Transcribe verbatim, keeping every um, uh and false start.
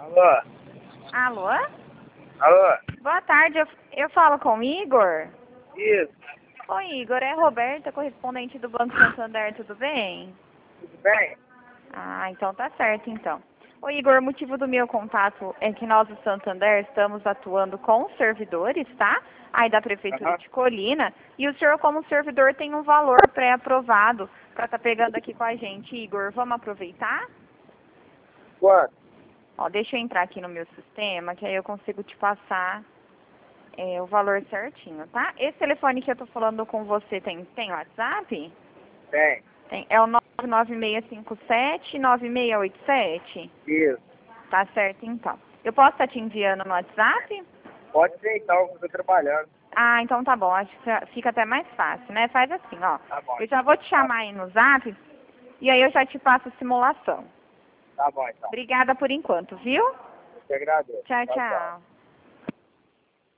Alô? Alô? Alô? Boa tarde, eu, eu falo com o Igor? Isso, Oi, Igor, é Roberta, correspondente do Banco Santander, tudo bem? tudo bem? Ah, então tá certo, então. Ô, Igor, o motivo do meu contato é que nós do Santander estamos atuando com servidores, tá? Aí da Prefeitura Aham. de Colina, e o senhor como servidor tem um valor pré-aprovado para estar pegando aqui com a gente, Igor. Vamos aproveitar? Quanto? Ó, deixa eu entrar aqui no meu sistema, que aí eu consigo te passar é, o valor certinho, tá? Esse telefone que eu tô falando com você tem, tem WhatsApp? Tem. Tem. É o nove nove seis cinco sete, nove seis oito sete? Isso. Tá certo, então. Eu posso estar te enviando no WhatsApp? Pode ser então, que eu tô trabalhando. Ah, então tá bom. Acho que fica até mais fácil, né? Faz assim, ó. Tá bom. Eu já vou te chamar aí no Zap e aí eu já te passo a simulação. Tá bom então. Obrigada por enquanto, viu? Eu te agradeço. Tchau, Tchau, tchau. tchau.